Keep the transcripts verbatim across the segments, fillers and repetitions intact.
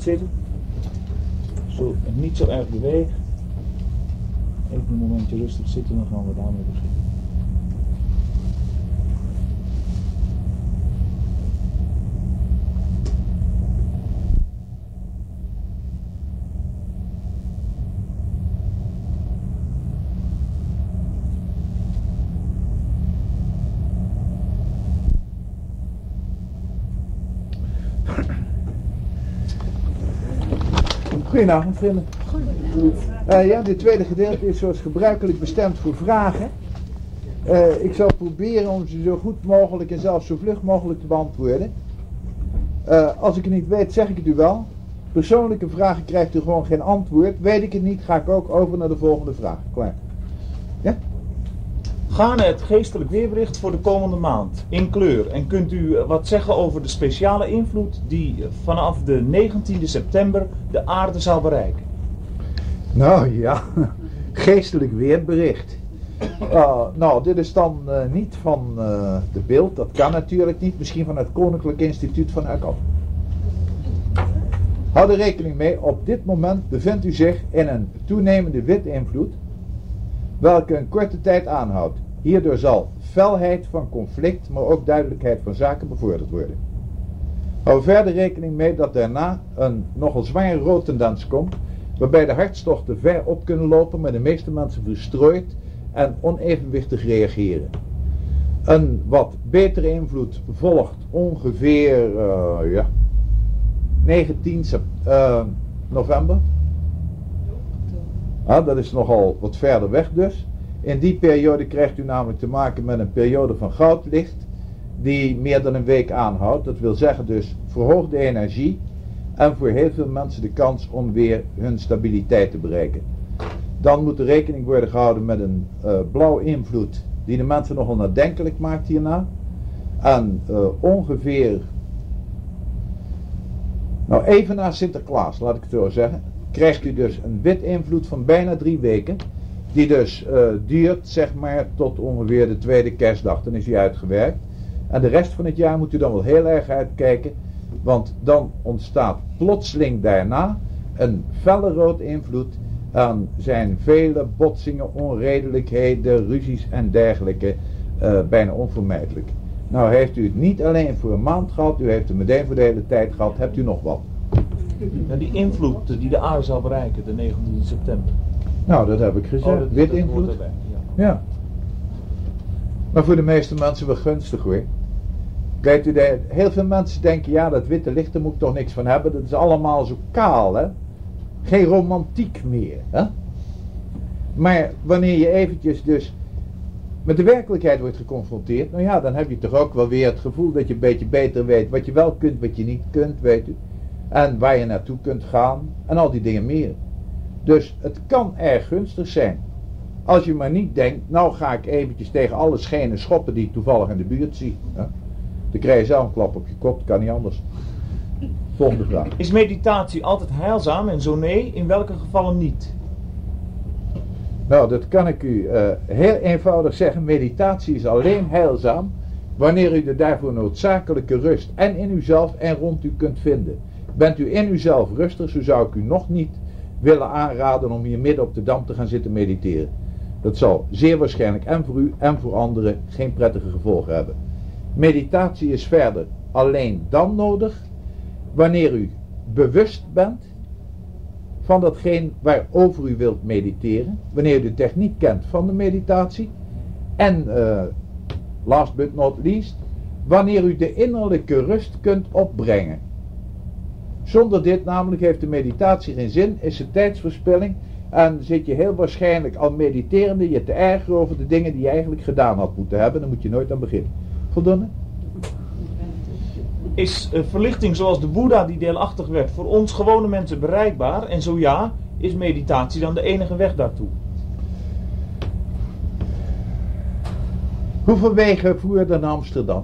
zitten. Zo, niet zo erg bewegen. Even een momentje rustig zitten, dan gaan we daarmee beginnen. Goedenavond, vrienden. Uh, ja, dit tweede gedeelte is zoals gebruikelijk bestemd voor vragen. Uh, ik zal proberen om ze zo goed mogelijk en zelfs zo vlug mogelijk te beantwoorden. Uh, als ik het niet weet, zeg ik het u wel. Persoonlijke vragen krijgt u gewoon geen antwoord. Weet ik het niet, ga ik ook over naar de volgende vraag. Klaar. Ja? Gaarne het geestelijk weerbericht voor de komende maand in kleur. En kunt u wat zeggen over de speciale invloed die vanaf de negentiende september de aarde zal bereiken? Nou ja, geestelijk weerbericht. Uh, nou, dit is dan uh, niet van uh, de beeld, dat kan natuurlijk niet. Misschien van het Koninklijk Instituut van Uckel. Houd er rekening mee, op dit moment bevindt u zich in een toenemende witinvloed, welke een korte tijd aanhoudt. Hierdoor zal felheid van conflict, maar ook duidelijkheid van zaken bevorderd worden. Hou verder rekening mee dat daarna een nogal zware roodtendens komt, waarbij de hartstochten ver op kunnen lopen, maar de meeste mensen verstrooid en onevenwichtig reageren. Een wat betere invloed volgt ongeveer uh, ja, negentien november. Ah, dat is nogal wat verder weg dus. In die periode krijgt u namelijk te maken met een periode van goudlicht die meer dan een week aanhoudt. Dat wil zeggen dus verhoogde energie en voor heel veel mensen de kans om weer hun stabiliteit te bereiken. Dan moet er rekening worden gehouden met een uh, blauw invloed die de mensen nogal nadenkelijk maakt hierna. En uh, ongeveer, nou even na Sinterklaas, laat ik het zo zeggen, krijgt u dus een wit invloed van bijna drie weken. Die dus uh, duurt zeg maar tot ongeveer de tweede kerstdag. Dan is hij uitgewerkt. En de rest van het jaar moet u dan wel heel erg uitkijken. Want dan ontstaat plotseling daarna een felle rood invloed. En zijn vele botsingen, onredelijkheden, ruzies en dergelijke uh, bijna onvermijdelijk. Nou heeft u het niet alleen voor een maand gehad. U heeft het meteen voor de hele tijd gehad. Hebt u nog wat? Ja, die invloed die de aarde zal bereiken, de negentiende september. Nou, dat heb ik gezegd. Oh, dat, wit dat invloed. Erbij, ja. Ja. Maar voor de meeste mensen wel gunstig hoor. Kijk, u de, heel veel mensen denken, ja, dat witte licht, daar moet ik toch niks van hebben. Dat is allemaal zo kaal, hè. Geen romantiek meer, hè. Maar wanneer je eventjes dus met de werkelijkheid wordt geconfronteerd, nou ja, dan heb je toch ook wel weer het gevoel dat je een beetje beter weet wat je wel kunt, wat je niet kunt, weet u. En waar je naartoe kunt gaan en al die dingen meer. Dus het kan erg gunstig zijn. Als je maar niet denkt, nou ga ik eventjes tegen alle schenen schoppen die ik toevallig in de buurt zie. Hè? Dan krijg je zelf een klap op je kop, dat kan niet anders. Volgende vraag. Is meditatie altijd heilzaam en zo nee, in welke gevallen niet? Nou, dat kan ik u uh, heel eenvoudig zeggen. Meditatie is alleen heilzaam wanneer u de daarvoor noodzakelijke rust en in uzelf en rond u kunt vinden. Bent u in uzelf rustig, zo zou ik u nog niet willen aanraden om hier midden op de Dam te gaan zitten mediteren. Dat zal zeer waarschijnlijk en voor u en voor anderen geen prettige gevolgen hebben. Meditatie is verder alleen dan nodig wanneer u bewust bent van datgene waarover u wilt mediteren, wanneer u de techniek kent van de meditatie en uh, last but not least, wanneer u de innerlijke rust kunt opbrengen. Zonder dit namelijk heeft de meditatie geen zin, is het tijdsverspilling en zit je heel waarschijnlijk al mediterende je te ergeren over de dingen die je eigenlijk gedaan had moeten hebben. Dan moet je nooit aan beginnen. Voldoende? Is uh, verlichting zoals de Boeddha die deelachtig werd voor ons gewone mensen bereikbaar? En zo ja, is meditatie dan de enige weg daartoe? Hoeveel wegen voeren naar Amsterdam?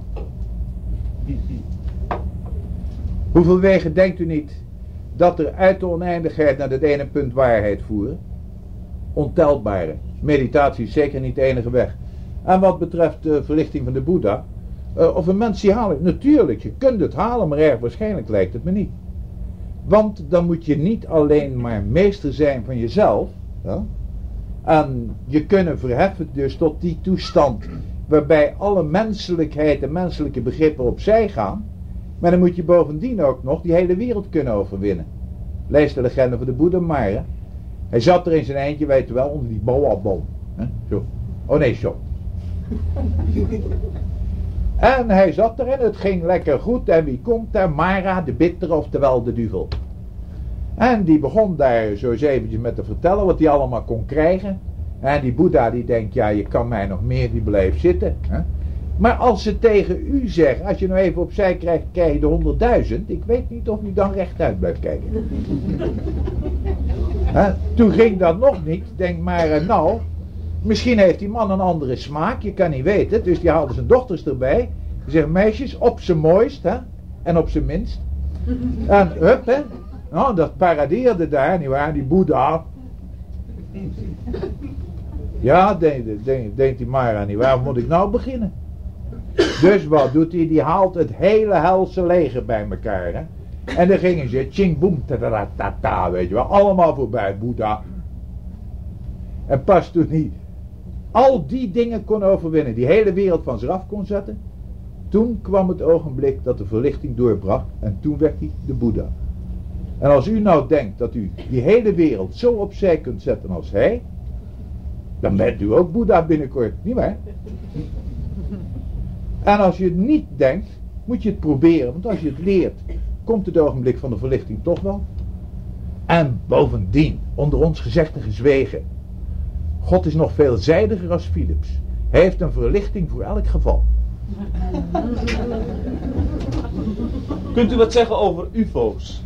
Hoeveel wegen denkt u niet dat er uit de oneindigheid naar het ene punt waarheid voeren? Ontelbare. Meditatie is zeker niet de enige weg. En wat betreft de verlichting van de Boeddha, uh, of een mens die halen, natuurlijk, je kunt het halen, maar erg waarschijnlijk lijkt het me niet. Want dan moet je niet alleen maar meester zijn van jezelf. Ja? En je kunnen verheffen dus tot die toestand waarbij alle menselijkheid en menselijke begrippen opzij gaan. Maar dan moet je bovendien ook nog die hele wereld kunnen overwinnen. Lees de legende van de Boeddha maar. Hè? Hij zat er in zijn eindje, weet je wel, onder die boa-boom. Hè? Zo. Oh nee, zo. En hij zat er en het ging lekker goed. En wie komt daar? Mara, de bittere, oftewel de duivel. En die begon daar zo eens eventjes met te vertellen wat hij allemaal kon krijgen. En die Boeddha die denkt, ja, je kan mij nog meer, die blijft zitten. Hè? Maar als ze tegen u zeggen, als je nou even opzij krijgt, krijg je de honderdduizend. Ik weet niet of u dan rechtuit blijft kijken. Hè? Toen ging dat nog niet. Denk maar, nou, misschien heeft die man een andere smaak, je kan niet weten. Dus die haalde zijn dochters erbij. Die zeggen, meisjes, op zijn mooist, hè? En op zijn minst. En hup, hè. Nou, dat paradeerde daar, nietwaar, die Boeddha. Ja, denkt denk, denk die Mara, niet waar moet ik nou beginnen? Dus wat doet hij? Die haalt het hele helse leger bij elkaar. Hè? En dan gingen ze, ching boem, ta weet je wel, allemaal voorbij, Boeddha. En pas toen hij al die dingen kon overwinnen, die hele wereld van zich af kon zetten, toen kwam het ogenblik dat de verlichting doorbrak en toen werd hij de Boeddha. En als u nou denkt dat u die hele wereld zo opzij kunt zetten als hij, dan bent u ook Boeddha binnenkort, niet waar? En als je het niet denkt, moet je het proberen, want als je het leert, komt het ogenblik van de verlichting toch wel. En bovendien, onder ons gezegd en gezwegen, God is nog veelzijdiger als Philips. Hij heeft een verlichting voor elk geval. Kunt u wat zeggen over U F O's?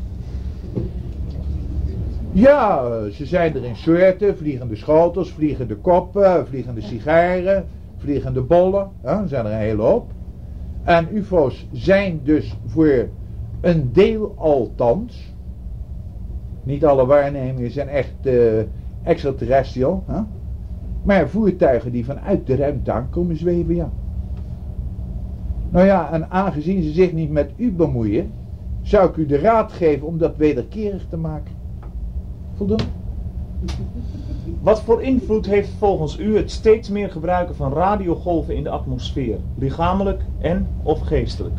Ja, ze zijn er in soorten, vliegende schotels, vliegende koppen, vliegende sigaren, vliegende bollen, ja, er zijn er een hele hoop. En U F O's zijn dus voor een deel althans, niet alle waarnemingen zijn echt uh, extraterrestrial, hè? Maar voertuigen die vanuit de ruimte aankomen zweven, ja. Nou ja, en aangezien ze zich niet met u bemoeien, zou ik u de raad geven om dat wederkerig te maken. Voldoende? Wat voor invloed heeft volgens u het steeds meer gebruiken van radiogolven in de atmosfeer, lichamelijk en of geestelijk?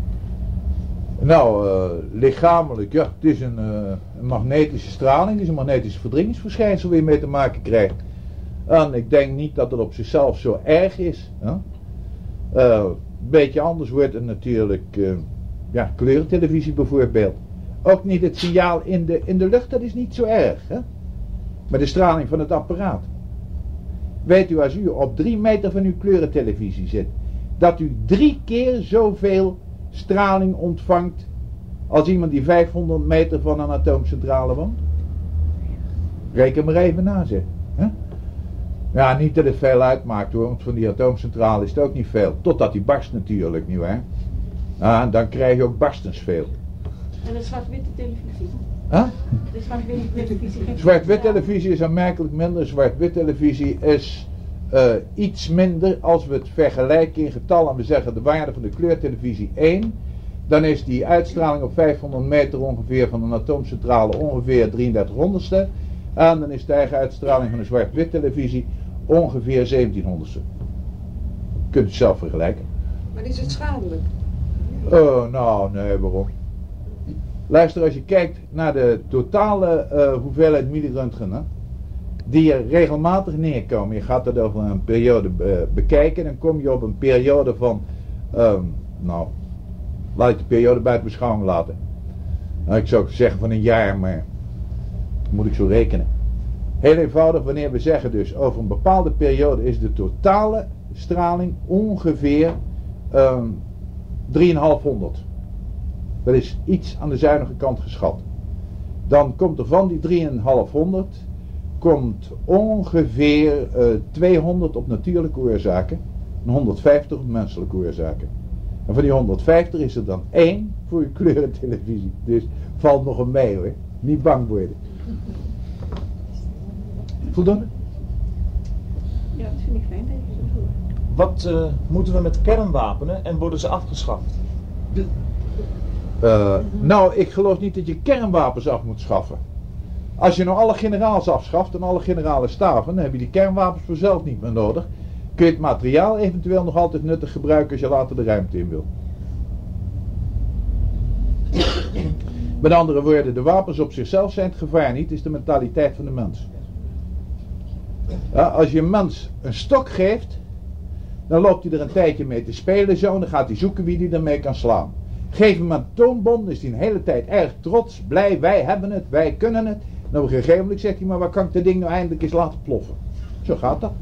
Nou, uh, lichamelijk, ja, het is een, uh, een magnetische straling, het is een magnetisch verdringingsverschijnsel waar je mee te maken krijgt. En ik denk niet dat het op zichzelf zo erg is. Hè? Uh, een beetje anders wordt het natuurlijk, uh, ja, kleurentelevisie bijvoorbeeld. Ook niet het signaal in de, in de lucht, dat is niet zo erg. Hè? Maar de straling van het apparaat. Weet u, als u op drie meter van uw kleurentelevisie zit, dat u drie keer zoveel straling ontvangt als iemand die vijfhonderd meter van een atoomcentrale woont? Reken maar even na, zeg. Hè? Ja, niet dat het veel uitmaakt hoor, want van die atoomcentrale is het ook niet veel. Totdat die barst natuurlijk, nietwaar? Ah, dan krijg je ook barstens veel. En de zwart-witte televisie? Huh? De zwart-witte televisie? Zwart-wit televisie is aanmerkelijk minder. Zwart-wit televisie is uh, iets minder als we het vergelijken in getallen. We zeggen de waarde van de kleurtelevisie één. Dan is die uitstraling op vijfhonderd meter ongeveer van een atoomcentrale ongeveer drieëndertig honderdste. En dan is de eigen uitstraling van een zwart-wit televisie ongeveer zeventienhonderdste. Je kunt het zelf vergelijken. Maar is het schadelijk? Oh, nou, nee, waarom? Luister, als je kijkt naar de totale uh, hoeveelheid milliröntgen, hè, die er regelmatig neerkomen. Je gaat dat over een periode be- bekijken. Dan kom je op een periode van, um, nou, laat ik de periode buiten beschouwing laten. Nou, ik zou zeggen van een jaar, maar moet ik zo rekenen. Heel eenvoudig, wanneer we zeggen dus over een bepaalde periode is de totale straling ongeveer um, drieënhalfhonderd. Dat is iets aan de zuinige kant geschat. Dan komt er van die drieënhalfhonderd komt ongeveer uh, tweehonderd op natuurlijke oorzaken en honderdvijftig op menselijke oorzaken. En van die honderdvijftig is er dan één voor je kleurentelevisie. Dus valt nog een mee hoor. Niet bang worden. Voldoende? Ja, dat vind ik fijn dat je zo doet. Wat uh, moeten we met kernwapenen en worden ze afgeschaft? Uh, nou, ik geloof niet dat je kernwapens af moet schaffen. Als je nou alle generaals afschaft en alle generale staven, dan heb je die kernwapens vanzelf niet meer nodig. Kun je het materiaal eventueel nog altijd nuttig gebruiken als je later de ruimte in wil. Met andere woorden, de wapens op zichzelf zijn het gevaar niet, het is de mentaliteit van de mens. Ja, als je een mens een stok geeft, dan loopt hij er een tijdje mee te spelen zo, en dan gaat hij zoeken wie hij ermee kan slaan. Geef hem een atoombom, dan is hij een hele tijd erg trots, blij, wij hebben het, wij kunnen het. En op een gegeven moment zegt hij, maar waar kan ik dat ding nou eindelijk eens laten ploffen? Zo gaat dat.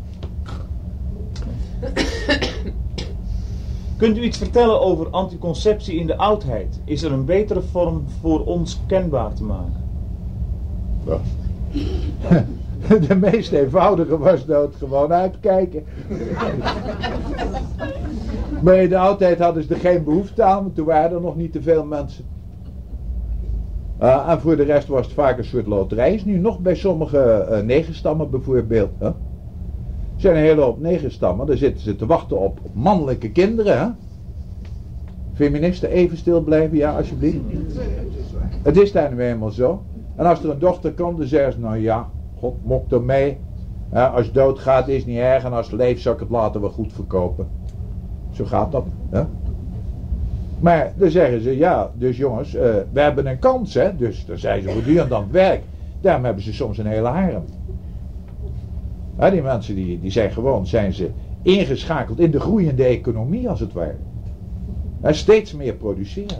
Kunt u iets vertellen over anticonceptie in de oudheid? Is er een betere vorm voor ons kenbaar te maken? Ja. De meest eenvoudige was dood gewoon uitkijken. Maar in de oudheid hadden ze er geen behoefte aan, want toen waren er nog niet te veel mensen. Uh, en voor de rest was het vaak een soort loterij. Is nu nog bij sommige uh, negenstammen bijvoorbeeld. Hè? Er zijn een hele hoop negenstammen, daar zitten ze te wachten op, op mannelijke kinderen. Hè? Feministen even stil blijven, ja alsjeblieft. Het is daar nu eenmaal zo. En als er een dochter komt, dan zeggen ze, nou ja, God mokt er mee. Ja, als het doodgaat is het niet erg en als het leeft zou ik het later wel goed verkopen. Zo gaat dat. Hè? Maar dan zeggen ze, ja, dus jongens, uh, we hebben een kans, hè. Dus dan zijn ze voortdurend aan het werk. Daarom hebben ze soms een hele harem. Ja, die mensen die, die zijn gewoon, zijn ze ingeschakeld in de groeiende economie als het ware. En steeds meer produceren.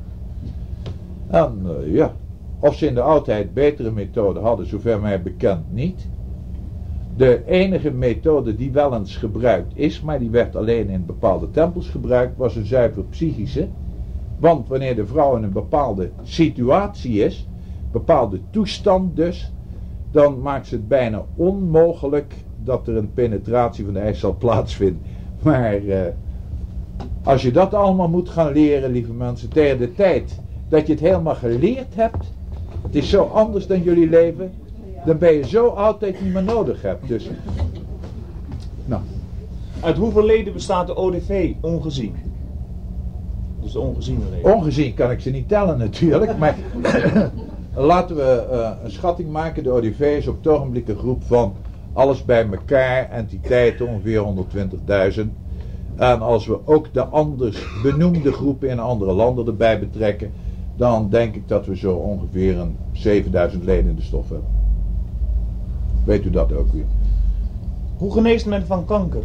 En uh, ja, of ze in de oudheid betere methoden hadden, zover mij bekend niet. De enige methode die wel eens gebruikt is, maar die werd alleen in bepaalde tempels gebruikt, was een zuiver psychische. Want wanneer de vrouw in een bepaalde situatie is, bepaalde toestand dus, dan maakt ze het bijna onmogelijk dat er een penetratie van de eicel plaatsvindt. Maar uh, als je dat allemaal moet gaan leren, lieve mensen, tegen de tijd dat je het helemaal geleerd hebt, het is zo anders dan jullie leven, dan ben je zo oud dat je het niet meer nodig hebt. Dus, nou. Uit hoeveel leden bestaat de O D V ongezien? Dus de ongeziene leden. Ongezien kan ik ze niet tellen natuurlijk, maar laten we uh, een schatting maken. De O D V is op het ogenblik een groep van alles bij elkaar, entiteiten, ongeveer honderdtwintigduizend. En als we ook de anders benoemde groepen in andere landen erbij betrekken, dan denk ik dat we zo ongeveer een zevenduizend leden in de stof hebben. Weet u dat ook weer? Hoe geneest men van kanker?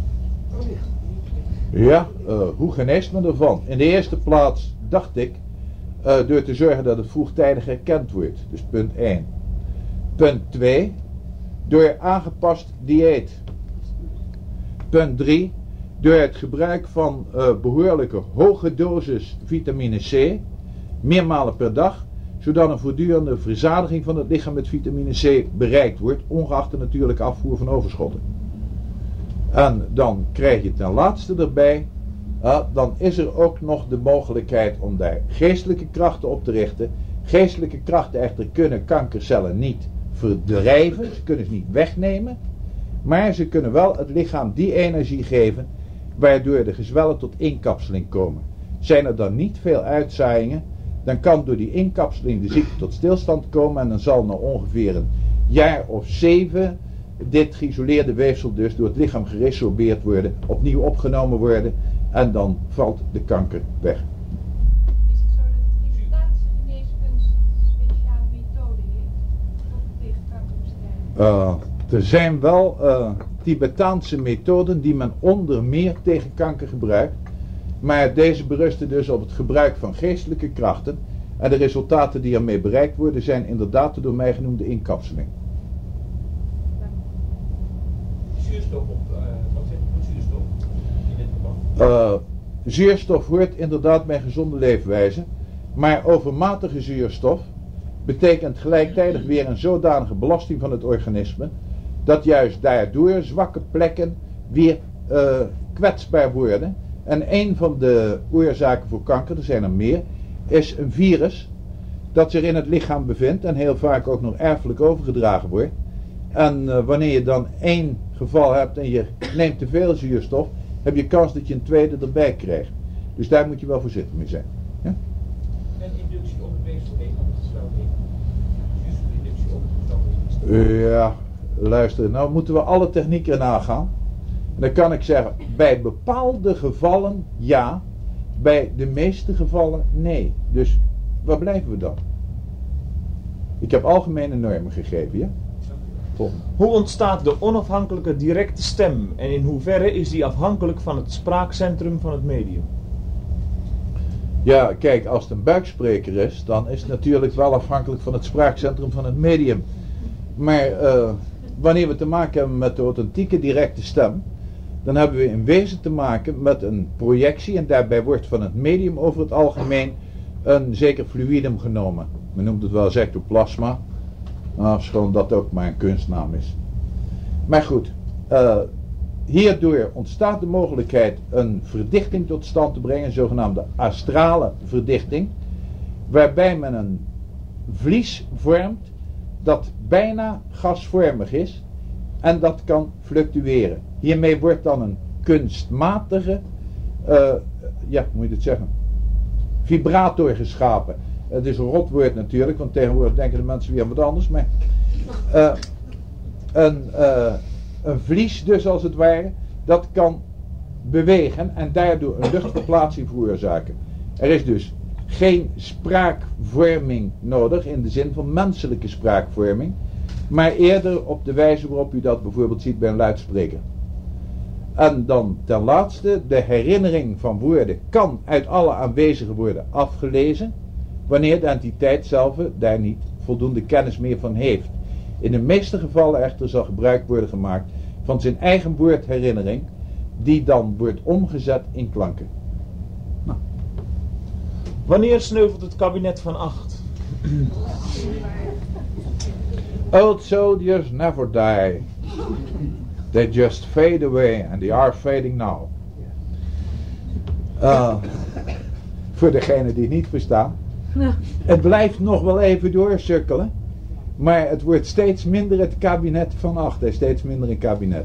Ja, uh, hoe geneest men ervan? In de eerste plaats dacht ik, uh, door te zorgen dat het vroegtijdig herkend wordt. Dus punt één. Punt twee, door aangepast dieet. Punt drie, door het gebruik van uh, behoorlijke hoge dosis vitamine C, meermalen per dag, zodat een voortdurende verzadiging van het lichaam met vitamine C bereikt wordt, ongeacht de natuurlijke afvoer van overschotten. En dan krijg je ten laatste erbij, uh, dan is er ook nog de mogelijkheid om daar geestelijke krachten op te richten. Geestelijke krachten echter kunnen kankercellen niet verdrijven, ze kunnen ze niet wegnemen, maar ze kunnen wel het lichaam die energie geven, waardoor de gezwellen tot inkapseling komen. Zijn er dan niet veel uitzaaiingen, dan kan door die inkapseling de ziekte tot stilstand komen en dan zal na ongeveer een jaar of zeven dit geïsoleerde weefsel dus door het lichaam geresorbeerd worden, opnieuw opgenomen worden en dan valt de kanker weg. Is het zo dat de Tibetaanse geneeskunst speciale methoden heeft om tegen kanker te strijden? Uh, er zijn wel uh, Tibetaanse methoden die men onder meer tegen kanker gebruikt. Maar deze berusten dus op het gebruik van geestelijke krachten. En de resultaten die ermee bereikt worden zijn inderdaad de door mij genoemde inkapseling. Zuurstof op, uh, wat zeg je van zuurstof in dit geval? Uh, zuurstof hoort inderdaad bij gezonde leefwijze. Maar overmatige zuurstof betekent gelijktijdig weer een zodanige belasting van het organisme, dat juist daardoor zwakke plekken weer uh, kwetsbaar worden. En een van de oorzaken voor kanker, er zijn er meer, is een virus dat zich in het lichaam bevindt en heel vaak ook nog erfelijk overgedragen wordt. En uh, wanneer je dan één geval hebt en je neemt te veel zuurstof, heb je kans dat je een tweede erbij krijgt. Dus daar moet je wel voorzichtig mee zijn. Ja? En inductie op het meest voorheen, want het is wel niet. Juist inductie op het meest. Ja, luister, nou moeten we alle technieken nagaan. En dan kan ik zeggen, bij bepaalde gevallen ja, bij de meeste gevallen nee. Dus waar blijven we dan? Ik heb algemene normen gegeven, ja? Volgende. Hoe ontstaat de onafhankelijke directe stem en in hoeverre is die afhankelijk van het spraakcentrum van het medium? Ja, kijk, als het een buikspreker is, dan is het natuurlijk wel afhankelijk van het spraakcentrum van het medium. Maar uh, wanneer we te maken hebben met de authentieke directe stem, dan hebben we in wezen te maken met een projectie en daarbij wordt van het medium over het algemeen een zeker fluidum genomen. Men noemt het wel eens ectoplasma, schoon dat ook maar een kunstnaam is. Maar goed, uh, hierdoor ontstaat de mogelijkheid een verdichting tot stand te brengen, een zogenaamde astrale verdichting, waarbij men een vlies vormt dat bijna gasvormig is en dat kan fluctueren. Hiermee wordt dan een kunstmatige, uh, ja, hoe moet je het zeggen, vibrator geschapen. Het is een rotwoord natuurlijk, want tegenwoordig denken de mensen weer wat anders, maar uh, een, uh, een vlies dus als het ware, dat kan bewegen en daardoor een luchtverplaatsing veroorzaken. Er is dus geen spraakvorming nodig in de zin van menselijke spraakvorming, maar eerder op de wijze waarop u dat bijvoorbeeld ziet bij een luidspreker. En dan ten laatste, de herinnering van woorden kan uit alle aanwezige woorden afgelezen, wanneer de entiteit zelf daar niet voldoende kennis meer van heeft. In de meeste gevallen echter zal gebruik worden gemaakt van zijn eigen woordherinnering, die dan wordt omgezet in klanken. Nou. Wanneer sneuvelt het kabinet van acht? Old soldiers never die. They just fade away and they are fading now. Uh, voor degenen die het niet verstaan. Ja. Het blijft nog wel even doorsukkelen. Maar het wordt steeds minder het kabinet van acht. En steeds minder een kabinet.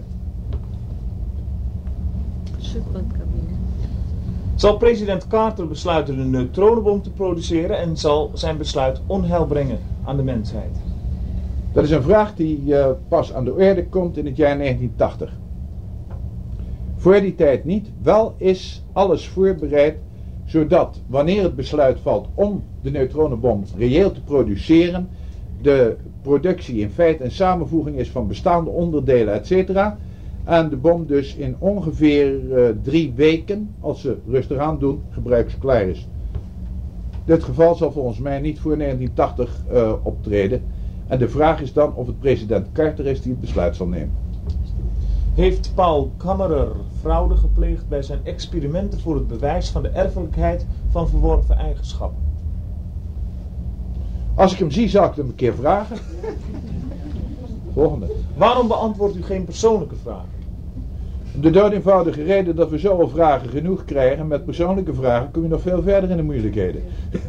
Sukkelend kabinet. Zal president Carter besluiten een neutronenbom te produceren en zal zijn besluit onheil brengen aan de mensheid? Dat is een vraag die uh, pas aan de orde komt in het jaar negentien tachtig. Voor die tijd niet. Wel is alles voorbereid zodat wanneer het besluit valt om de neutronenbom reëel te produceren, de productie in feite een samenvoeging is van bestaande onderdelen et cetera. En de bom dus in ongeveer uh, drie weken, als ze rustig aan doen, gebruiksklaar is. Dit geval zal volgens mij niet voor negentien tachtig uh, optreden. En de vraag is dan of het president Carter is die het besluit zal nemen. Heeft Paul Kammerer fraude gepleegd bij zijn experimenten voor het bewijs van de erfelijkheid van verworven eigenschappen? Als ik hem zie, zal ik hem een keer vragen. Volgende. Waarom beantwoordt u geen persoonlijke vragen? De dood eenvoudige reden dat we zoveel vragen genoeg krijgen. Met persoonlijke vragen kom je nog veel verder in de moeilijkheden.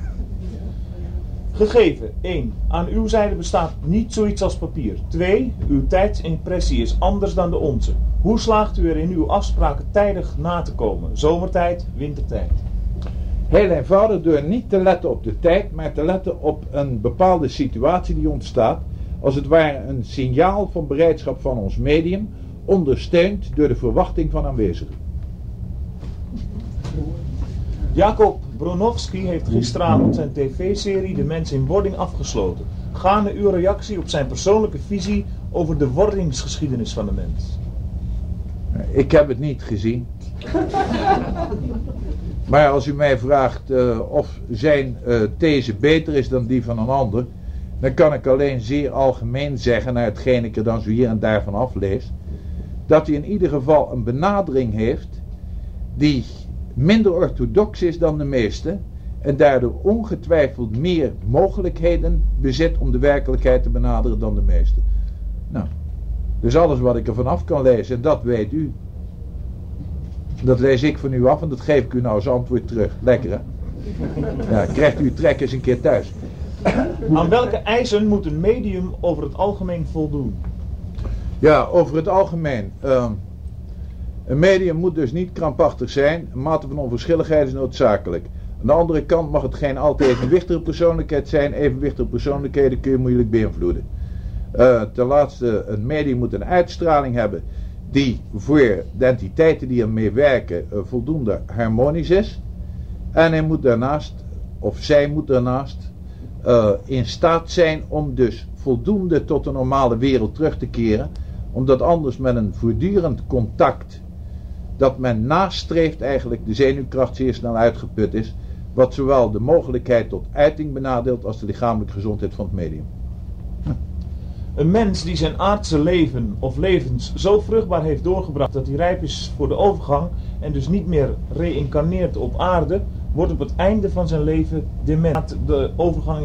Gegeven één. Aan uw zijde bestaat niet zoiets als papier. twee. Uw tijdsimpressie is anders dan de onze. Hoe slaagt u erin uw afspraken tijdig na te komen? Zomertijd, wintertijd. Heel eenvoudig door niet te letten op de tijd, maar te letten op een bepaalde situatie die ontstaat. Als het ware een signaal van bereidschap van ons medium, ondersteund door de verwachting van aanwezigen. Jacob Bronowski heeft gisteravond zijn tv-serie De Mens in Wording afgesloten. Gaarne uw reactie op zijn persoonlijke visie over de wordingsgeschiedenis van de mens. Ik heb het niet gezien. Maar als u mij vraagt uh, of zijn uh, these beter is dan die van een ander, dan kan ik alleen zeer algemeen zeggen, naar hetgeen ik er dan zo hier en daar van aflees, dat hij in ieder geval een benadering heeft die minder orthodox is dan de meeste en daardoor ongetwijfeld meer mogelijkheden bezit om de werkelijkheid te benaderen dan de meeste. Nou, dus alles wat ik er vanaf kan lezen, en dat weet u. Dat lees ik van u af en dat geef ik u nou als antwoord terug. Lekker hè? Ja, krijgt u uw trek eens een keer thuis. Aan welke eisen moet een medium over het algemeen voldoen? Ja, over het algemeen. Uh, een medium moet dus niet krampachtig zijn. Een mate van onverschilligheid is noodzakelijk. Aan de andere kant mag het geen altijd evenwichtige persoonlijkheid zijn. Evenwichtige persoonlijkheden kun je moeilijk beïnvloeden. Uh, ten laatste, een medium moet een uitstraling hebben die voor de entiteiten die ermee werken uh, voldoende harmonisch is. En hij moet daarnaast, of zij moet daarnaast, uh, in staat zijn om dus voldoende tot de normale wereld terug te keren. Omdat anders met een voortdurend contact dat men nastreeft eigenlijk de zenuwkracht zeer snel uitgeput is. Wat zowel de mogelijkheid tot uiting benadeelt als de lichamelijke gezondheid van het medium. Hm. Een mens die zijn aardse leven of levens zo vruchtbaar heeft doorgebracht dat hij rijp is voor de overgang en dus niet meer reïncarneert op aarde, wordt op het einde van zijn leven dement. De overgang.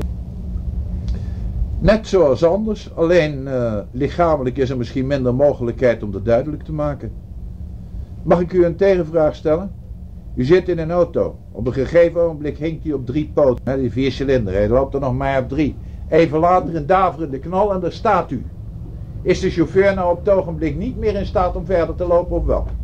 Net zoals anders, alleen uh, lichamelijk is er misschien minder mogelijkheid om dat duidelijk te maken. Mag ik u een tegenvraag stellen? U zit in een auto. Op een gegeven ogenblik hinkt hij op drie poten. Hè, die vier cilinder, hij loopt er nog maar op drie. Even later een daverende knal en daar staat u. Is de chauffeur nou op het ogenblik niet meer in staat om verder te lopen of wel?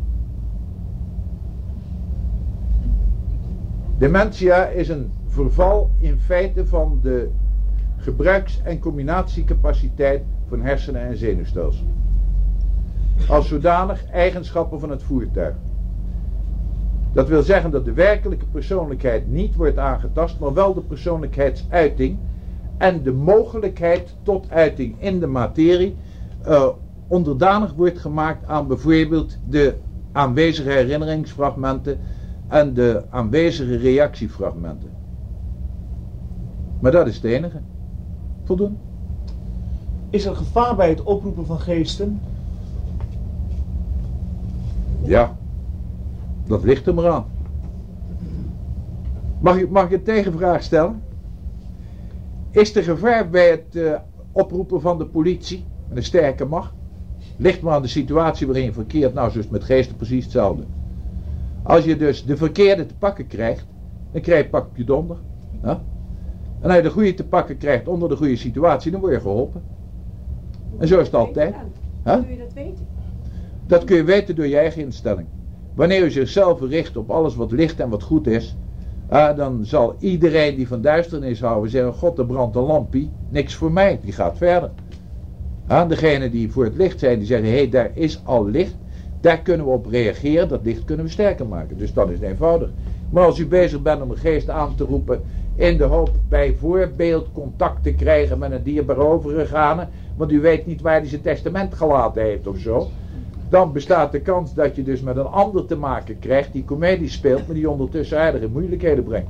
Dementia is een verval in feite van de gebruiks- en combinatiecapaciteit van hersenen en zenuwstelsel. Als zodanig eigenschappen van het voertuig. Dat wil zeggen dat de werkelijke persoonlijkheid niet wordt aangetast, maar wel de persoonlijkheidsuiting en de mogelijkheid tot uiting in de materie uh, onderdanig wordt gemaakt aan bijvoorbeeld de aanwezige herinneringsfragmenten en de aanwezige reactiefragmenten. Maar dat is het enige. Voldoen. Is er gevaar bij het oproepen van geesten? Ja, dat ligt er maar aan. Mag ik, mag ik een tegenvraag stellen? Is er gevaar bij het uh, oproepen van de politie met een sterke macht? Ligt maar aan de situatie waarin je verkeert. Nou, zoals met geesten precies hetzelfde. Als je dus de verkeerde te pakken krijgt, dan krijg je pak op je donder. Ja? En als je de goede te pakken krijgt onder de goede situatie, dan word je geholpen. En zo is het altijd. Hoe kun je dat weten? Dat kun je weten door je eigen instelling. Wanneer u zichzelf richt op alles wat licht en wat goed is, uh, dan zal iedereen die van duisternis houden zeggen, god, er brandt een lampie, niks voor mij, die gaat verder. Uh, degenen die voor het licht zijn, die zeggen, hé, hey, daar is al licht, daar kunnen we op reageren, dat licht kunnen we sterker maken. Dus dat is eenvoudig. Maar als u bezig bent om een geest aan te roepen, in de hoop bijvoorbeeld contact te krijgen met een dierbare overgegane, want u weet niet waar hij zijn testament gelaten heeft of zo, dan bestaat de kans dat je dus met een ander te maken krijgt die komedie speelt, maar die ondertussen aardige moeilijkheden brengt.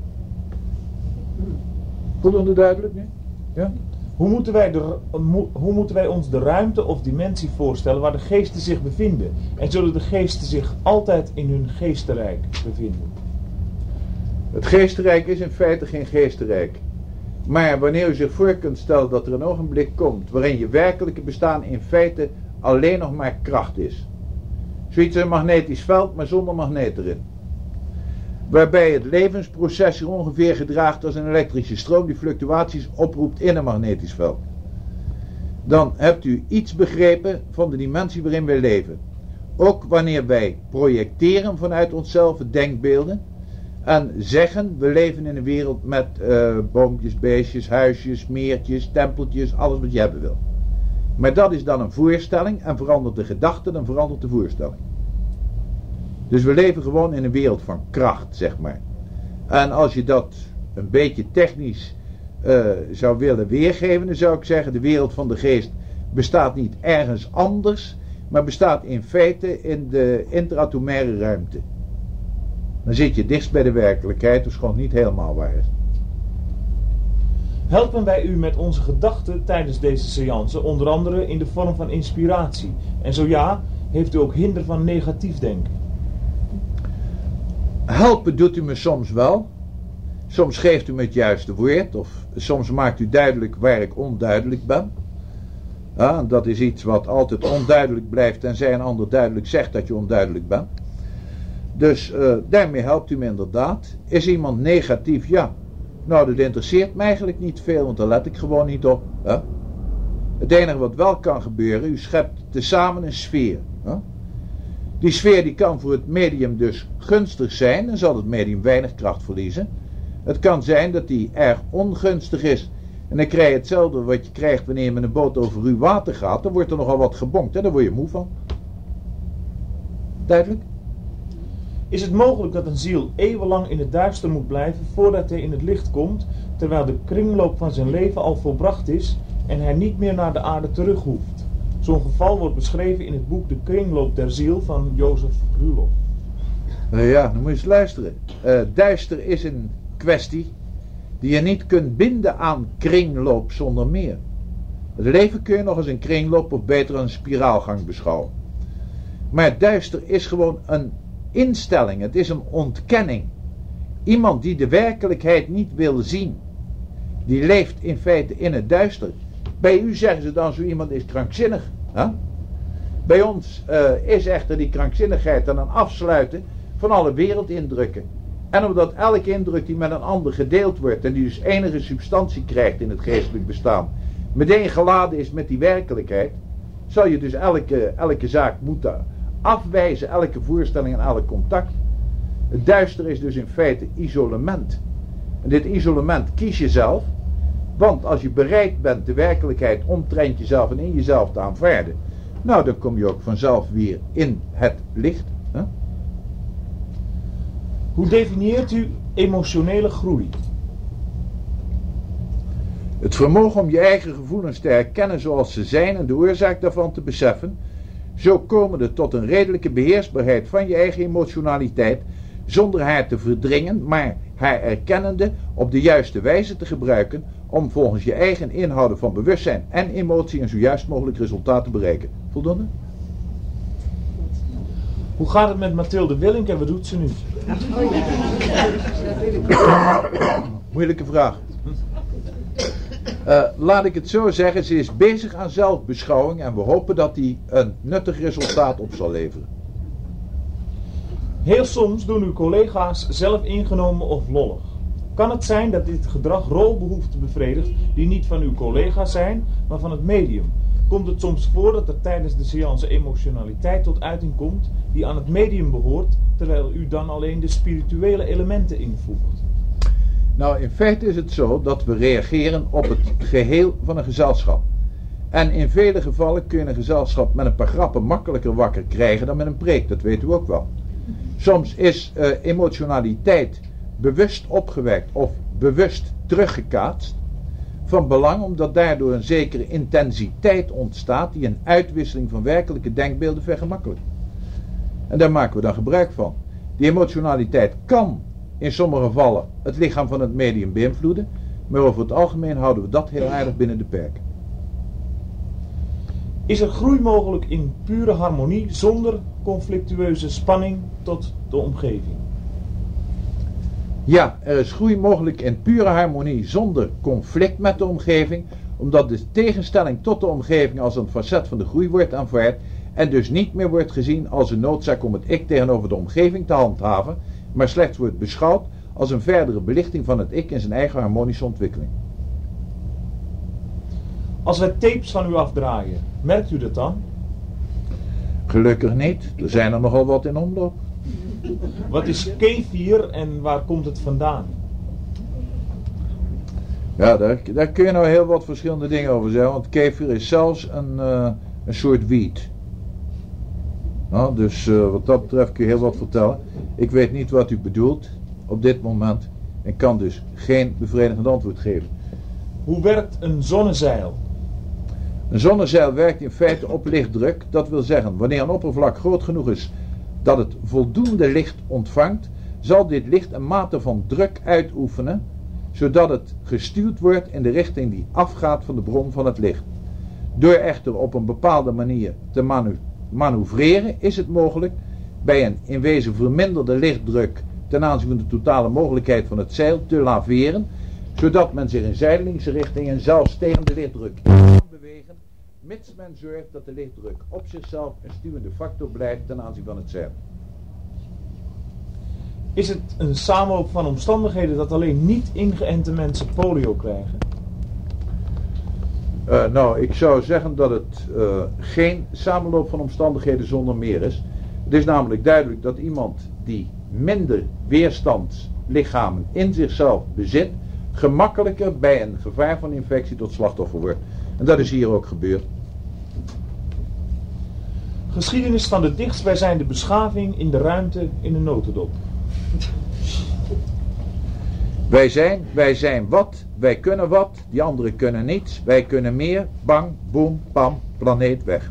Voldoende duidelijk nu? Ja? Hoe moeten, wij de, hoe moeten wij ons de ruimte of dimensie voorstellen waar de geesten zich bevinden? En zullen de geesten zich altijd in hun geestenrijk bevinden? Het geestenrijk is in feite geen geestenrijk. Maar wanneer u zich voor kunt stellen dat er een ogenblik komt waarin je werkelijke bestaan in feite alleen nog maar kracht is. Zoiets als een magnetisch veld, maar zonder magneet erin. Waarbij het levensproces zich ongeveer gedraagt als een elektrische stroom die fluctuaties oproept in een magnetisch veld. Dan hebt u iets begrepen van de dimensie waarin wij leven. Ook wanneer wij projecteren vanuit onszelf denkbeelden en zeggen, we leven in een wereld met uh, boompjes, beestjes, huisjes, meertjes, tempeltjes, alles wat je hebben wil. Maar dat is dan een voorstelling en verandert de gedachte, dan verandert de voorstelling. Dus we leven gewoon in een wereld van kracht, zeg maar. En als je dat een beetje technisch uh, zou willen weergeven, dan zou ik zeggen, de wereld van de geest bestaat niet ergens anders, maar bestaat in feite in de interatomaire ruimte. Dan zit je dichtst bij de werkelijkheid, dus gewoon niet helemaal waar is. Helpen wij u met onze gedachten tijdens deze seance, onder andere in de vorm van inspiratie? En zo ja, heeft u ook hinder van negatief denken? Helpen doet u me soms wel. Soms geeft u me het juiste woord, of soms maakt u duidelijk waar ik onduidelijk ben. Ja, dat is iets wat altijd onduidelijk blijft, tenzij een ander duidelijk zegt dat je onduidelijk bent. Dus uh, daarmee helpt u me inderdaad. Is iemand negatief? Ja. Nou, dat interesseert me eigenlijk niet veel, want daar let ik gewoon niet op. Hè? Het enige wat wel kan gebeuren, u schept tezamen een sfeer. Hè? Die sfeer die kan voor het medium dus gunstig zijn, dan zal het medium weinig kracht verliezen. Het kan zijn dat die erg ongunstig is. En dan krijg je hetzelfde wat je krijgt wanneer je met een boot over ruw water gaat. Dan wordt er nogal wat gebonkt en daar word je moe van. Duidelijk? Is het mogelijk dat een ziel eeuwenlang in het duister moet blijven voordat hij in het licht komt, terwijl de kringloop van zijn leven al volbracht is en hij niet meer naar de aarde terug hoeft? Zo'n geval wordt beschreven in het boek De Kringloop der Ziel van Jozef Ruloff. Uh, ja, dan moet je eens luisteren. Uh, duister is een kwestie die je niet kunt binden aan kringloop zonder meer. Het leven kun je nog als een kringloop of beter een spiraalgang beschouwen. Maar duister is gewoon een instelling, het is een ontkenning. Iemand die de werkelijkheid niet wil zien, die leeft in feite in het duister. Bij u zeggen ze dan zo iemand is krankzinnig. Hè? Bij ons uh, is echter die krankzinnigheid dan een afsluiten van alle wereldindrukken. En omdat elke indruk die met een ander gedeeld wordt en die dus enige substantie krijgt in het geestelijk bestaan, meteen geladen is met die werkelijkheid, zal je dus elke, elke zaak moeten afwijzen, elke voorstelling en elk contact. Het duister is dus in feite isolement. En dit isolement kies je zelf, want als je bereid bent de werkelijkheid omtrent jezelf en in jezelf te aanvaarden, nou dan kom je ook vanzelf weer in het licht. Hè? Hoe definieert u emotionele groei? Het vermogen om je eigen gevoelens te herkennen zoals ze zijn en de oorzaak daarvan te beseffen, zo komende tot een redelijke beheersbaarheid van je eigen emotionaliteit, zonder haar te verdringen, maar haar erkennende op de juiste wijze te gebruiken om volgens je eigen inhouden van bewustzijn en emotie een zo juist mogelijk resultaat te bereiken. Voldoende? Hoe gaat het met Mathilde Willink en wat doet ze nu? Moeilijke vraag. Uh, laat ik het zo zeggen, ze is bezig aan zelfbeschouwing en we hopen dat die een nuttig resultaat op zal leveren. Heel soms doen uw collega's zelf ingenomen of lollig. Kan het zijn dat dit gedrag rolbehoeften bevredigt die niet van uw collega's zijn, maar van het medium? Komt het soms voor dat er tijdens de seance emotionaliteit tot uiting komt die aan het medium behoort, terwijl u dan alleen de spirituele elementen invoegt? Nou, in feite is het zo dat we reageren op het geheel van een gezelschap. En in vele gevallen kun je een gezelschap met een paar grappen makkelijker wakker krijgen dan met een preek, dat weet u ook wel. Soms is uh, emotionaliteit bewust opgewekt of bewust teruggekaatst van belang, omdat daardoor een zekere intensiteit ontstaat die een uitwisseling van werkelijke denkbeelden vergemakkelijkt. En daar maken we dan gebruik van. Die emotionaliteit kan in sommige gevallen het lichaam van het medium beïnvloeden, maar over het algemeen houden we dat heel aardig binnen de perken. Is er groei mogelijk in pure harmonie zonder conflictueuze spanning tot de omgeving? Ja, er is groei mogelijk in pure harmonie zonder conflict met de omgeving, omdat de tegenstelling tot de omgeving als een facet van de groei wordt aanvaard en dus niet meer wordt gezien als een noodzaak om het ik tegenover de omgeving te handhaven, maar slechts wordt beschouwd als een verdere belichting van het ik in zijn eigen harmonische ontwikkeling. Als wij tapes van u afdraaien, merkt u dat dan? Gelukkig niet, er zijn er nogal wat in omloop. Wat is kefir en waar komt het vandaan? Ja, daar, daar kun je nou heel wat verschillende dingen over zeggen, want kefir is zelfs een, uh, een soort wiet. Nou, dus uh, wat dat betreft kun je heel wat vertellen. Ik weet niet wat u bedoelt op dit moment en kan dus geen bevredigend antwoord geven. Hoe werkt een zonnezeil? Een zonnezeil werkt in feite op lichtdruk. Dat wil zeggen, wanneer een oppervlak groot genoeg is dat het voldoende licht ontvangt, zal dit licht een mate van druk uitoefenen, zodat het gestuurd wordt in de richting die afgaat van de bron van het licht. Door echter op een bepaalde manier te manu- manoeuvreren is het mogelijk bij een in wezen verminderde lichtdruk ten aanzien van de totale mogelijkheid van het zeil te laveren, zodat men zich in zijdelingse richting en zelfs tegen de lichtdruk kan bewegen, mits men zorgt dat de lichtdruk op zichzelf een stuwende factor blijft ten aanzien van het zeil. Is het een samenloop van omstandigheden dat alleen niet ingeënte mensen polio krijgen? Uh, nou, ik zou zeggen dat het uh, geen samenloop van omstandigheden zonder meer is. Het is namelijk duidelijk dat iemand die minder weerstandslichamen in zichzelf bezit, gemakkelijker bij een gevaar van infectie tot slachtoffer wordt. En dat is hier ook gebeurd. Geschiedenis van de dichtstbijzijnde beschaving in de ruimte in een notendop. Wij zijn, wij zijn wat, wij kunnen wat, die anderen kunnen niets, wij kunnen meer, bang, boem, pam, planeet weg.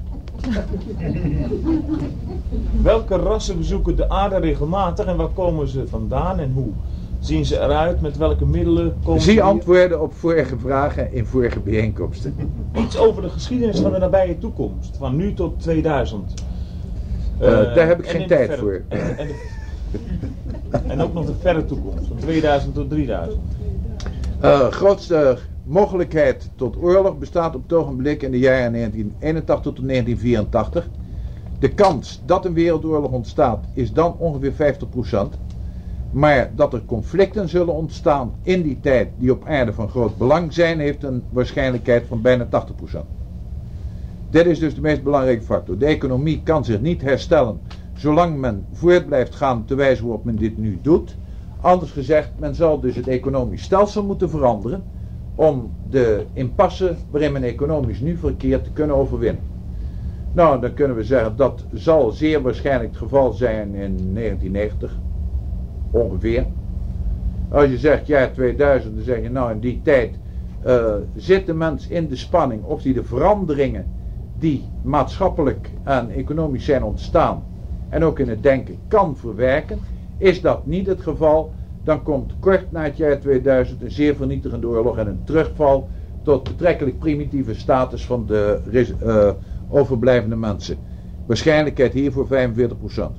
Welke rassen bezoeken de aarde regelmatig en waar komen ze vandaan en hoe? Zien ze eruit, met welke middelen komen ze Zie hier? antwoorden op vorige vragen in vorige bijeenkomsten. Iets over de geschiedenis van de nabije toekomst, van nu tot tweeduizend. Uh, Uh, daar heb ik en geen in de tijd verre- voor. En, en, de- en ook nog de verre toekomst, van tweeduizend tot drieduizend. Uh, grootste mogelijkheid tot oorlog bestaat op het ogenblik in de jaren negentien eenentachtig tot negentien vierentachtig. De kans dat een wereldoorlog ontstaat is dan ongeveer vijftig procent. Maar dat er conflicten zullen ontstaan in die tijd die op aarde van groot belang zijn, heeft een waarschijnlijkheid van bijna tachtig procent. Dit is dus de meest belangrijke factor. De economie kan zich niet herstellen zolang men voort blijft gaan op de wijze waarop men dit nu doet. Anders gezegd, men zal dus het economisch stelsel moeten veranderen om de impasse waarin men economisch nu verkeert te kunnen overwinnen. Nou, dan kunnen we zeggen dat zal zeer waarschijnlijk het geval zijn in negentien negentig, ongeveer. Als je zegt jaar tweeduizend, dan zeg je nou in die tijd uh, zit de mens in de spanning of die de veranderingen die maatschappelijk en economisch zijn ontstaan en ook in het denken kan verwerken. Is dat niet het geval, dan komt kort na het jaar tweeduizend een zeer vernietigende oorlog en een terugval tot betrekkelijk primitieve status van de uh, overblijvende mensen. Waarschijnlijkheid hiervoor vijfenveertig procent.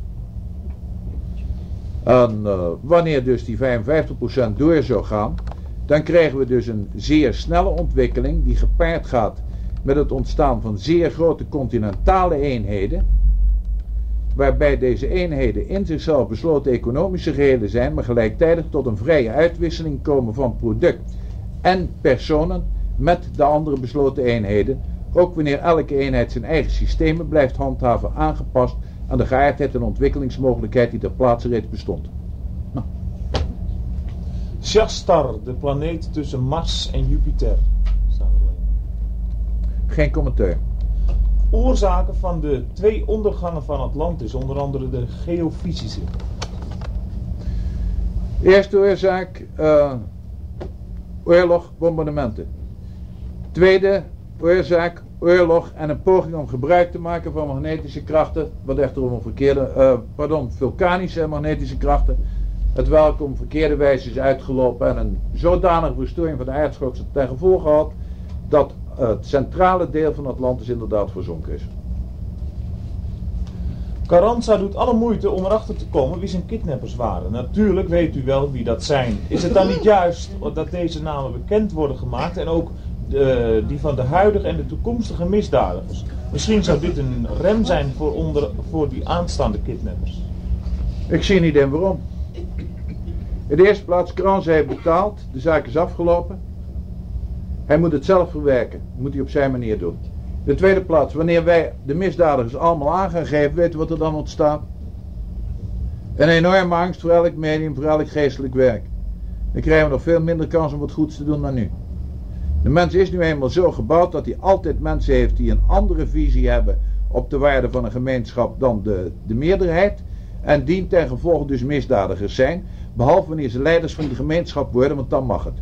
En uh, wanneer dus die vijfenvijftig procent door zou gaan, dan krijgen we dus een zeer snelle ontwikkeling die gepaard gaat met het ontstaan van zeer grote continentale eenheden, waarbij deze eenheden in zichzelf besloten economische gehelen zijn, maar gelijktijdig tot een vrije uitwisseling komen van product en personen met de andere besloten eenheden, ook wanneer elke eenheid zijn eigen systemen blijft handhaven, aangepast aan de geaardheid en ontwikkelingsmogelijkheid die ter plaatse reeds bestond. Nou. Shastar, de planeet tussen Mars en Jupiter. Staat er alleen. Geen commentaar. Oorzaken van de twee ondergangen van Atlantis, onder andere de geofysische. Eerste oorzaak, uh, oorlog, bombardementen. Tweede oorzaak, oorlog en een poging om gebruik te maken van magnetische krachten, wat echter om een verkeerde, uh, pardon, vulkanische en magnetische krachten, het welk om verkeerde wijze is uitgelopen en een zodanige verstoring van de aardschokkel ten gevolge had, dat het centrale deel van Atlantis inderdaad verzonken is. Carranza doet alle moeite om erachter te komen wie zijn kidnappers waren. Natuurlijk weet u wel wie dat zijn. Is het dan niet juist dat deze namen bekend worden gemaakt en ook de, die van de huidige en de toekomstige misdadigers? Misschien zou dit een rem zijn voor, onder, voor die aanstaande kidnappers. Ik zie niet in waarom. In de eerste plaats, Carranza heeft betaald, de zaak is afgelopen. Hij moet het zelf verwerken, dat moet hij op zijn manier doen. In de tweede plaats, wanneer wij de misdadigers allemaal aan gaan geven, weten we wat er dan ontstaat? Een enorme angst voor elk medium, voor elk geestelijk werk. Dan krijgen we nog veel minder kans om wat goeds te doen dan nu. De mens is nu eenmaal zo gebouwd dat hij altijd mensen heeft die een andere visie hebben op de waarde van een gemeenschap dan de, de meerderheid. En dien ten gevolge dus misdadigers zijn, behalve wanneer ze leiders van die gemeenschap worden, want dan mag het.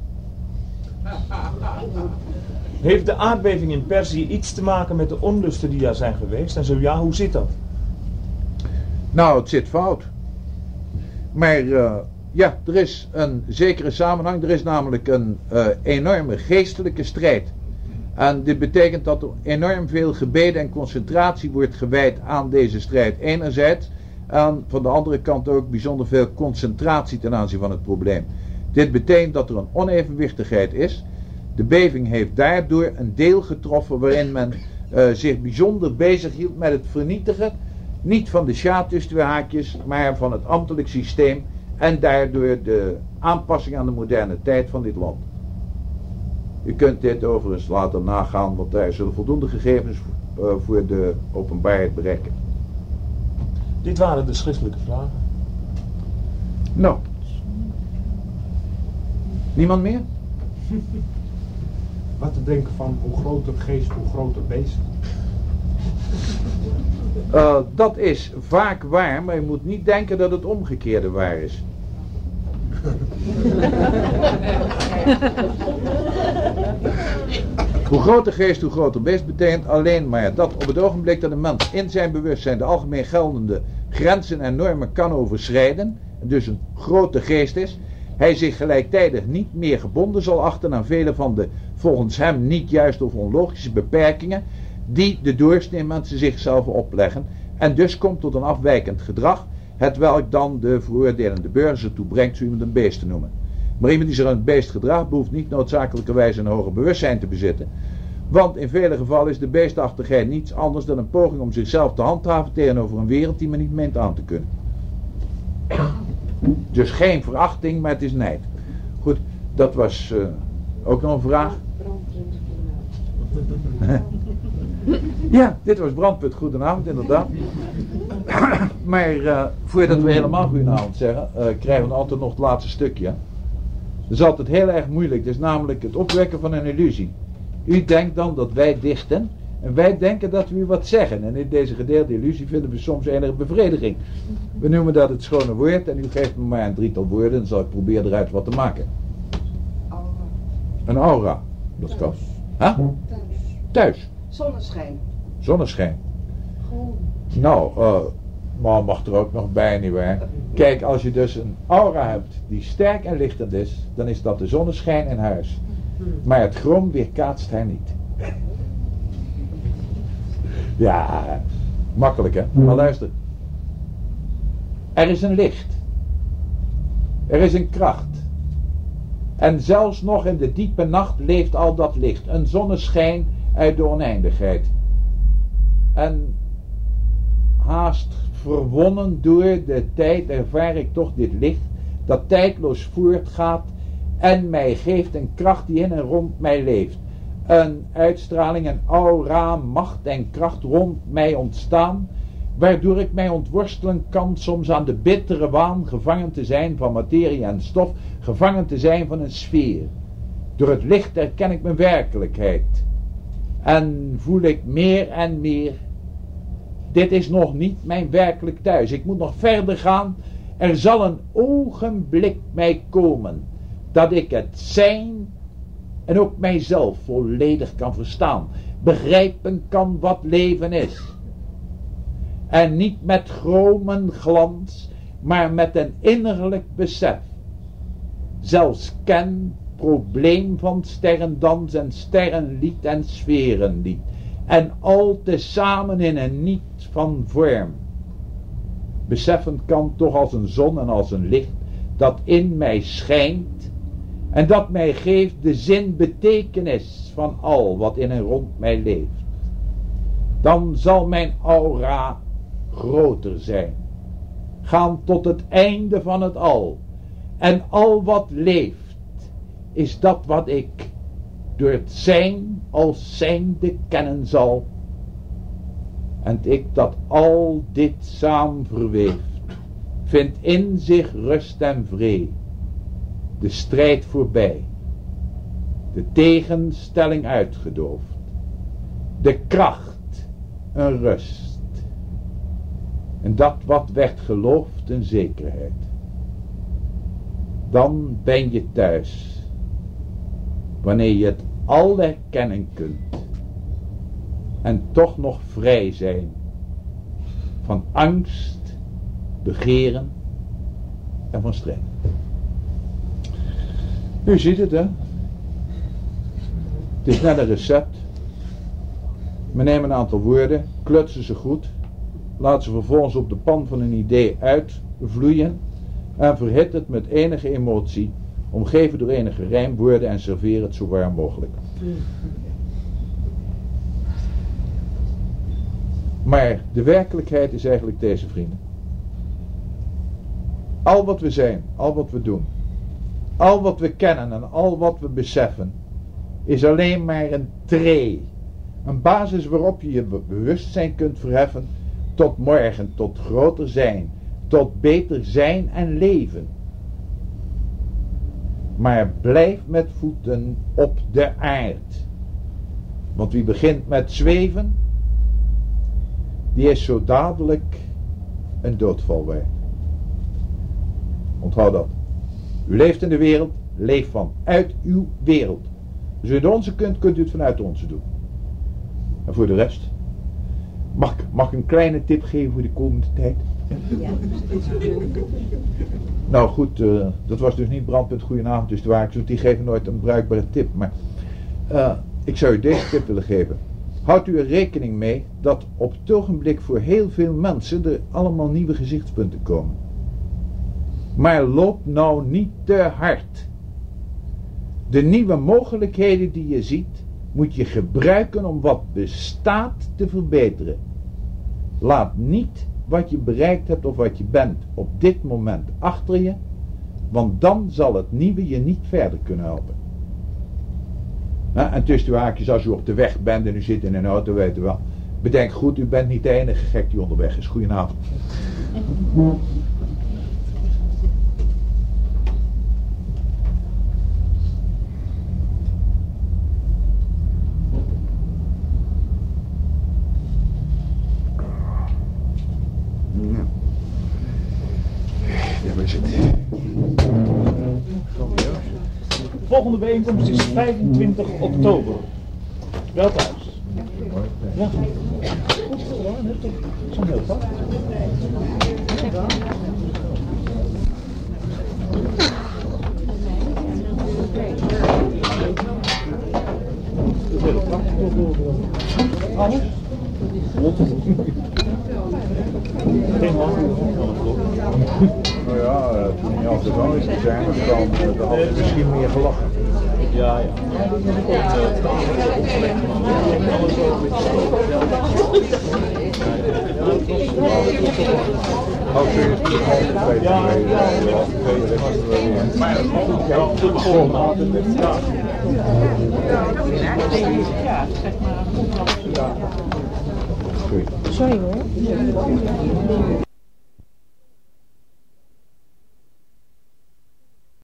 Heeft de aardbeving in Perzië iets te maken met de onlusten die daar zijn geweest? En zo ja, hoe zit dat? Nou, het zit fout. Maar uh, ja, er is een zekere samenhang. Er is namelijk een uh, enorme geestelijke strijd. En dit betekent dat er enorm veel gebeden en concentratie wordt gewijd aan deze strijd enerzijds. En van de andere kant ook bijzonder veel concentratie ten aanzien van het probleem. Dit betekent dat er een onevenwichtigheid is. De beving heeft daardoor een deel getroffen waarin men uh, zich bijzonder bezig hield met het vernietigen, niet van de sjaat tussen twee haakjes, maar van het ambtelijk systeem en daardoor de aanpassing aan de moderne tijd van dit land. U kunt dit overigens later nagaan, want daar zullen voldoende gegevens uh, voor de openbaarheid bereiken. Dit waren de schriftelijke vragen. Nou. Niemand meer? Wat te denken van hoe groter geest, hoe groter beest. Uh, dat is vaak waar, maar je moet niet denken dat het omgekeerde waar is. Hoe groter geest, hoe groter beest betekent alleen maar dat op het ogenblik dat een mens in zijn bewustzijn de algemeen geldende grenzen en normen kan overschrijden, en dus een grote geest is, hij zich gelijktijdig niet meer gebonden zal achten aan vele van de volgens hem niet juiste of onlogische beperkingen die de doorsnee mensen zichzelf opleggen, en dus komt tot een afwijkend gedrag, hetwelk dan de veroordelende burger ertoe brengt zo iemand een beest te noemen. Maar iemand die zich een beest gedraagt behoeft niet noodzakelijkerwijs een hoger bewustzijn te bezitten, want in vele gevallen is de beestachtigheid niets anders dan een poging om zichzelf te handhaven tegenover een wereld die men niet meent aan te kunnen. Dus geen verachting, maar het is nijd. Goed, dat was uh, ook nog een vraag. Ja, dit was Brandpunt. Goedenavond, inderdaad. Maar uh, voordat we helemaal goedenavond zeggen, uh, krijgen we altijd nog het laatste stukje. Dat is altijd heel erg moeilijk. Dat is namelijk het opwekken van een illusie. U denkt dan dat wij dichten en wij denken dat we u wat zeggen. En in deze gedeelde illusie vinden we soms enige bevrediging. We noemen dat het schone woord en u geeft me maar een drietal woorden en dan zal ik proberen eruit wat te maken. Aura. Een aura. Dat kan. Huh? Thuis. Thuis. Zonneschijn. Zonneschijn. Groen. Nou, uh, maar mag er ook nog bij, nietwaar? Kijk, als je dus een aura hebt die sterk en lichtend is, dan is dat de zonneschijn in huis. Maar het groen weerkaatst hij niet. Ja, makkelijk hè? Maar luister. Er is een licht. Er is een kracht. En zelfs nog in de diepe nacht leeft al dat licht. Een zonneschijn uit de oneindigheid. En haast verwonnen door de tijd ervaar ik toch dit licht dat tijdloos voortgaat en mij geeft een kracht die in en rond mij leeft. Een uitstraling, een aura, macht en kracht rond mij ontstaan, waardoor ik mij ontworstelen kan soms aan de bittere waan gevangen te zijn van materie en stof, gevangen te zijn van een sfeer. Door het licht herken ik mijn werkelijkheid en voel ik meer en meer, dit is nog niet mijn werkelijk thuis, ik moet nog verder gaan, er zal een ogenblik mij komen dat ik het zijn en ook mijzelf volledig kan verstaan, begrijpen kan wat leven is. En niet met chromen glans, maar met een innerlijk besef. Zelfs ken, probleem van sterrendans en sterrenlied en sferenlied. En al tezamen in een niet van vorm. Beseffen kan toch als een zon en als een licht, dat in mij schijnt, en dat mij geeft de zin betekenis van al wat in en rond mij leeft. Dan zal mijn aura groter zijn. Gaan tot het einde van het al. En al wat leeft, is dat wat ik door het zijn als zijnde kennen zal. En ik dat al dit samen verweeft, vindt in zich rust en vrede. De strijd voorbij, de tegenstelling uitgedoofd, de kracht een rust, en dat wat werd geloofd een zekerheid. Dan ben je thuis, wanneer je het al herkennen kunt en toch nog vrij zijn van angst, begeren en van strijd. U ziet het, hè. Het is net een recept. We nemen een aantal woorden, klutsen ze goed, laten ze vervolgens op de pan van een idee uitvloeien en verhit het met enige emotie, omgeven door enige rijmwoorden en serveer het zo warm mogelijk. Maar de werkelijkheid is eigenlijk deze, vrienden. Al wat we zijn, al wat we doen, al wat we kennen en al wat we beseffen, is alleen maar een tree. Een basis waarop je je bewustzijn kunt verheffen, tot morgen, tot groter zijn, tot beter zijn en leven. Maar blijf met voeten op de aard. Want wie begint met zweven, die is zo dadelijk een doodval waard. Onthoud dat. U leeft in de wereld, leef vanuit uw wereld. Als u het onze kunt, kunt u het vanuit onze doen. En voor de rest, mag, ik- mag ik een kleine tip geven voor de komende tijd? Ja. Nou goed, uh, dat was dus niet brandpunt goedenavond, dus de waarschuwing, die geven nooit een bruikbare tip. Maar uh, ik zou u deze tip willen geven. Houdt u er rekening mee dat op het ogenblik voor heel veel mensen er allemaal nieuwe gezichtspunten komen. Maar loop nou niet te hard. De nieuwe mogelijkheden die je ziet, moet je gebruiken om wat bestaat te verbeteren. Laat niet wat je bereikt hebt of wat je bent op dit moment achter je, want dan zal het nieuwe je niet verder kunnen helpen. Nou, en tussen de haakjes, als u op de weg bent en u zit in een auto, weet u wel. Bedenk goed, u bent niet de enige gek die onderweg is. Goedenavond. Ja. Ja, waar zit hij? De volgende bijeenkomst is vijfentwintig oktober. Wel thuis. Ja. Zo'n heel vast. Alles? Geen man. Nou ja, uh, toen hij al zo is zijn, dan, uh, dan had hij misschien meer gelachen. Ja, ja. Oh, serieus, het is altijd twee Ja, geleden. ja, Ja, twee weken was er wel weer. Maar Ja, de volgende maand. Ja. goed. Sorry hoor.